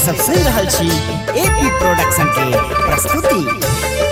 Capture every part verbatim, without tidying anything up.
सब सुन रहल छी एपी प्रोडक्शन के प्रस्तुति।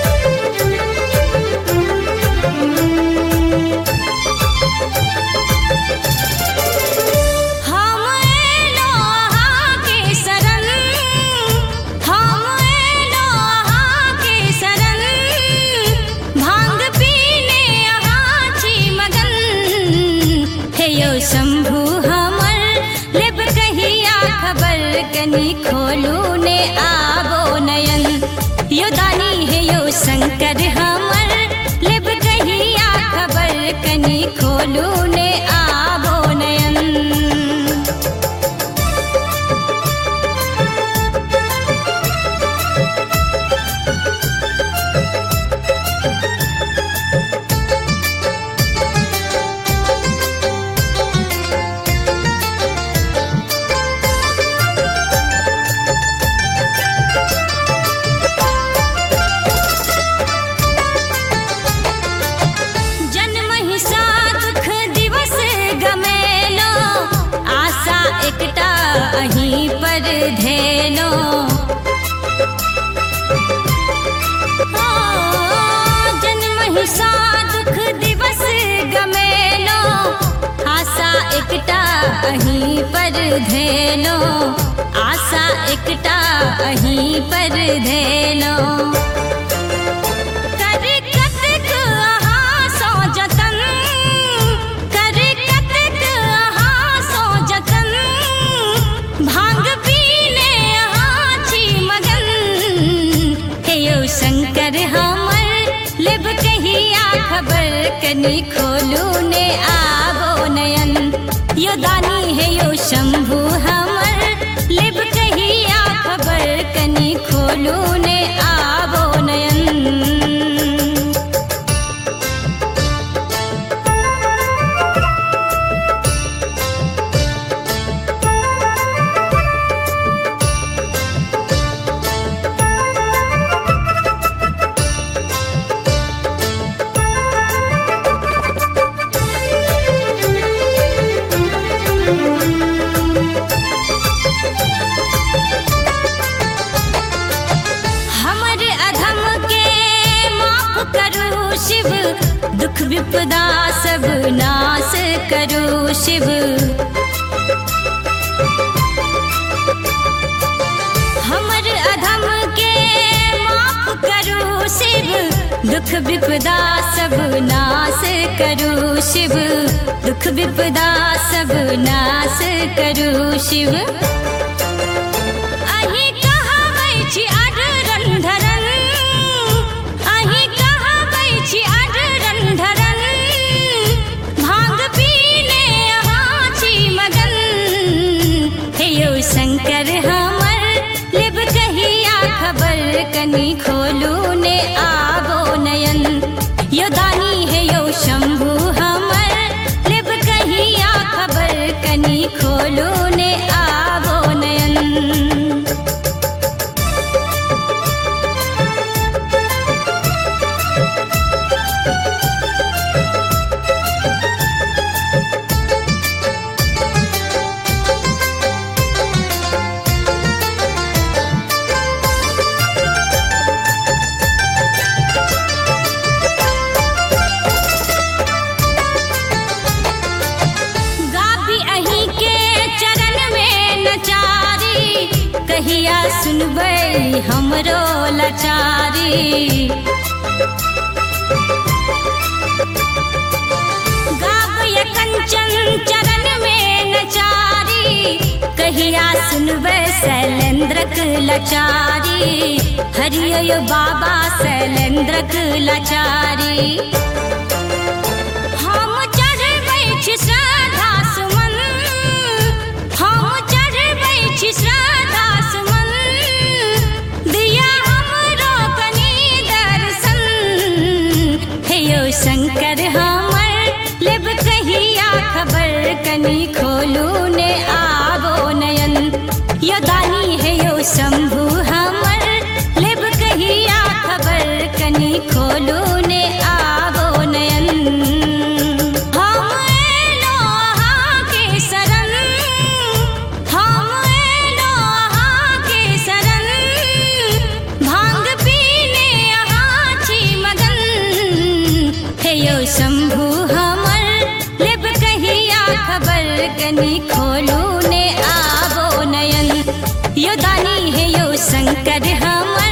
शंभु हमर लेब कहिया खबर कनी खोलू ने आबो नयन। यो दानी है यो शंकर हमर लेब कहिया खबर कनी खोलू ने आबो नयन। अहीं पर धेनो जन्म हिस्सा दुख दिवस गमेलो आशा एकटा अहीं पर धेनो आशा एकटा अहीं पर धेनो। शंकर हमर लेब कहिया खबर कनी खोलू ने आबो नयन। यो दानी है यो शंभु हमर लेब कहिया खबर कनी खोलू ने आबो नयन। शिव दुख विपदा सब नाश करो शिव। हमर अधम के माफ करो शिव दुख विपदा सब नाश करो शिव दुख विपदा सब नाश करो शिव। अहीं कहावै छी अड रंधरन शंकर हमर लेब कहिया खबर कनी खोलू ने आबो नयन। यो दानी है यो शंभु हमर लेब कहिया खबर कनी खोलू ने आबो नयन। कहिया सुनबै हमरो लाचारी गाबय कंचन चरण में नचारी कहिया सुनबै शैलेंद्रक लाचारी हरियो बाबा शैलेंद्रक लाचारी। हम चढ़बै छी श्रद्धा सुमन हम चढ़बै छी श्रद्धा सुमन दिया हमरो कनी दर्शन। हे यो शंकर हमर लेब कहिया खबर कनी खोलू ने आबो नयन। यो दानी है यो शंभु हमर लेब कहिया खबर कनी खोलू ने आबो यो शंभु हमर लेब कहिया खबर कनी खोलू ने आवो नयन यो दानी है यो शंकर हमर